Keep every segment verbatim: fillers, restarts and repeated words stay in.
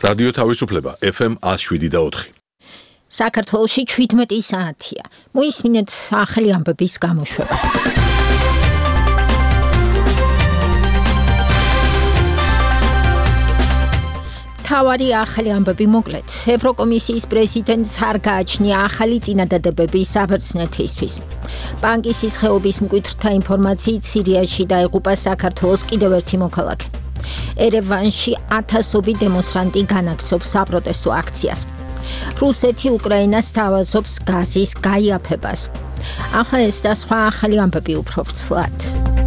რადიო თავისუფლება F M one oh seven და four. საქართველოში seventeen საათია. მოისმინეთ ახალი ამბების გამოშვება. თავარი ახალი ამბები მოკლედ. ევროკომისიის პრეზიდენტს არ გააჩნია ახალი წინადადებები საბერძნეთისთვის. ბანკის ხეობის მკვიდრთა ინფორმაციით სირიაში დაიღუპა საქართველოს კიდევ ერთი მოქალაქე. ერევანში ათასობით დემონსტრანტი განაგრძობს საპროტესტო აქციას. რუსეთი უკრაინას თავაზობს გაზის გაიაფებას. ახლა ეს და სხვა ახალი ამბები უფრო ვრცლად.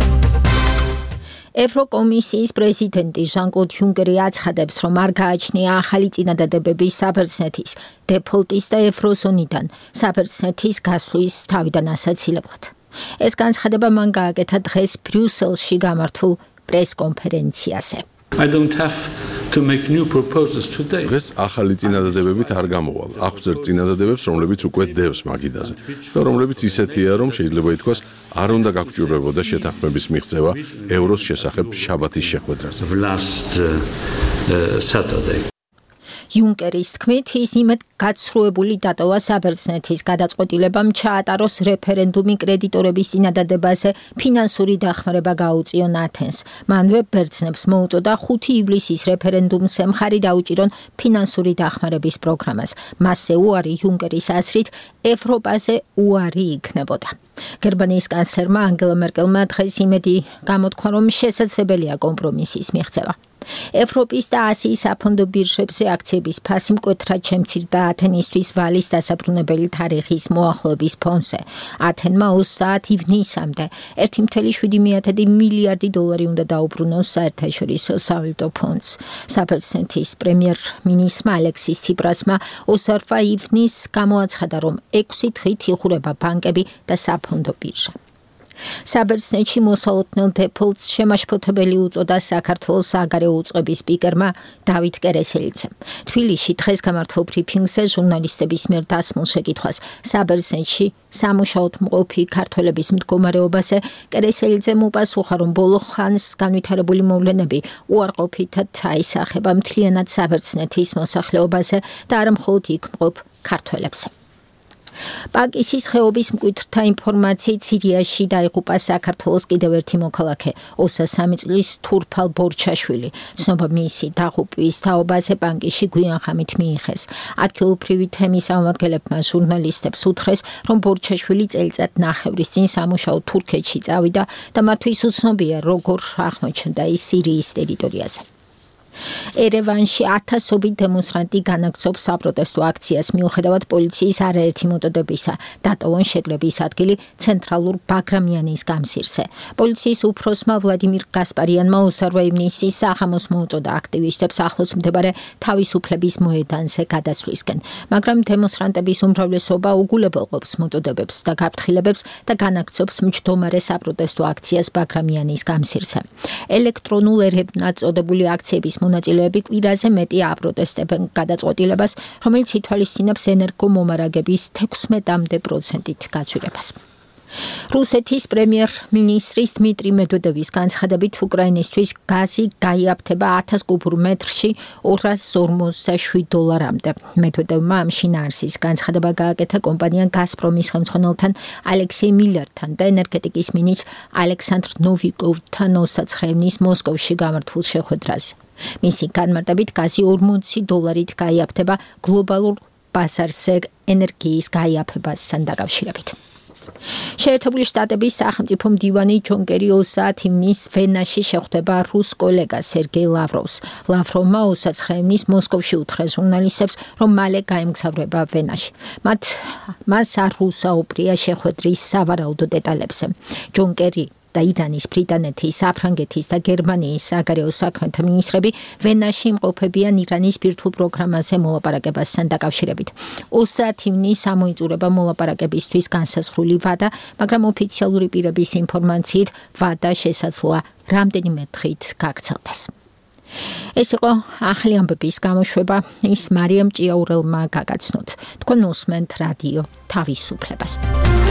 ევროკომისიის პრეზიდენტი ჟან-კლოდ იუნკერი აცხადებს, რომ არ გააჩნია ახალი წინადადებები საბერძნეთის, დეფოლტის და ევროზონიდან საბერძნეთის გასვლის თავიდან ასაცილებლად. ეს განცხადება მან გააკეთა დღეს ბრიუსელში გამართულ პრესკონფერენციაზე. I don't have to make new proposals today. დღეს ახალი წინადადებებით არ გამოვალ. აღვწერ წინადადებებს, რომლებიც უკვე დევს მაგიდაზე. და რომლებიც ისეთია, რომ შეიძლება ითქვას, არ უნდა გაგჭირვებოდა შეთანხმების მიღწევა ევროს შესახებ შაბათის შეხვედრაზე. Last uh, uh, Saturday. იუნკერის თქმით, ის იმედ გაცხრუებული დატოვა საბერძნეთის გადაწყვეტილებამ ჩაატაროს რეფერენდუმი კრედიტორების წინადადებაზე ფინანსური დახმარება გაუწიონ ათენს. მანვე ბერძნებს მოუწოდა ხუთი ივლისის რეფერენდუმზე მხარი დაუჭირონ ფინანსური დახმარების პროგრამას. მასზე უარი იუნკერის აზრით ევროპაზე უარი იქნებოდა. გერმანიის კანცლერმა ანგელა მერკელმა დღეს იმედი გამოთქვა, რომ შესაძლებელია კომპრომისის მიღწევა. ევროპის და აზიის საფონდო ბირჟებზე აქციების ფასი მკვეთრად შემცირდა ათენისთვის ვალის დასაბრუნებელი თარიღის მოახლოების ფონზე. ათენმა ოცდაათ ივნისამდე ერთი წუთი შვიდი მილიარდი დოლარი უნდა დაუბრუნოს საერთაშორისო სავალუტო ფონდს. საბერძნეთის პრემიერ-მინისტრმა ალექსის ციპრასმა ოცდაოთხ ივნისს გამოაცხადა, რომ ექვსი დღით იხურება ბანკები და საფონდო ბირჟა. საბერძნეთში მოსალოდნელ დეფოლტს შემაშფოთებელი უწოდა საქართველოს საგარეო უწყების სპიკერმა დავით კერესელიძემ. თბილისში დღეს გამართულ ბრიფინგზე ჟურნალისტების მიერ დასმულ შეკითხვას საბერძნეთში სამუშაოდ მყოფი ქართველების მდგომარეობაზე კერესელიძემ უპასუხა, რომ ბოლო ხანს განვითარებული მოვლენები უარყოფითად აისახება მთლიანად საბერძნეთის მოსახლეობაზე და არა მხოლოდ იქ მყოფ ქართველებზე. ბანკის ხეობის მკვიდრთა ინფორმაციით სირიაში დაიღუპა საქართველოს კიდევ ერთი მოქალაქე, ოცდასამი წლის თურფალ ბორჩაშვილი. ცნობა მისი დაღუპვის თაობაზე ბანკში გვიანხამით მიიღეს. ადგილობრივი თემის ამოადგენლებმა ჟურნალისტებს უთხრეს, რომ ბორჩაშვილი წელიწად ნახევრის წინ სამუშაოდ თურქეთში წავიდა და მათთვის უცნობია, როგორ აღმოჩნდა ის სირიის ტერიტორიაზე. ერევანში ათასობით დემონსტრანტი განაგრძობს საპროტესტო აქციას მიუხედავად პოლიციის არაერთი მოტოდებისა. დატოვონ შეკრების ადგილი ცენტრალურ ბაგრამიანის გამზირზე. პოლიციის უფროსმა ვლადიმირ გასპარიანმა ოცდაოთხ ივნისის საღამოს მოუწოდა აქტივისტებს ახლოს მდებარე თავისუფლების მოედანზე გადასვლისკენ, მაგრამ დემონსტრანტების უმრავლესობა უგულებელყოფს მოტოდებებს და გაფრთხილებებს და განაგრძობს მჯდომარე საპროტესტო აქციას ბაგრამიანის გამზირზე. ელექტრონულ ერებნად წოდებული აქციების მონაწილეები კვირაზე მეტი აპროტესტებენ გადაწყვეტილებას, რომელიც ითვალისწინებს ენერგომომარაგების თექვსმეტამდე პროცენტით გაცვლებას. რუსეთის პრემიერ-მინისტრის დმიტრი მედვედევის განცხადებით უკრაინისთვის გაზი გაიაფთება ათას კუბურ მეტრში ორას ორმოცდაშვიდ დოლარამდე. მედვედევმა ამ შინაარსის განცხადება გააკეთა კომპანია გაზპრომის ხელმძღვანელთან ალექსეი მილერთან და ენერგეტიკის მინისტრ ალექსანდრ ნოვიკოვთან ოცდაცხრა ივნის მოსკოვში გამართულ შეხვედრაზე. მისი განმარტებით გაზი ორმოცი დოლარით გაიაფთება გლობალურ ბაზარზე ენერგიის გაიაფებასთან დაკავშირებით. შეერთებული შტატების სახელმწიფო მდივანი ჯონ კერი ოცდაათ ივნისს ვენაში შეხვდება რუს კოლეგას სერგეი ლავროვს. ლავროვმა ოცდაცხრა ივნისს მოსკოვში უთხრა ჟურნალისტებს, რომ მალე გაემგზავრება ვენაში. მათ მას არ უსაუბრია შეხვედრის სავარაუდო დეტალებზე. ჯონ კერი და ირანის, ბრიტანეთის, საფრანგეთის და გერმანიის საგარეო საქმეთა მინისტრები ვენაში იმყოფებიან ირანის ბირთვულ პროგრამაზე მოლაპარაკებასთან დაკავშირებით. ოცდაათ ივნისს ამოიწურება მოლაპარაკებისთვის განსაზღვრული ვადა, მაგრამ ოფიციალური პირების ინფორმაციით ვადა შესაძლოა რამდენიმე დღით გაგრძელდეს. ეს იყო ახალი ამბების გამოშვება, ის მარიამ ჭიაურელმა გაგაცნოთ. თქვენ უსმენთ რადიო თავისუფლებას.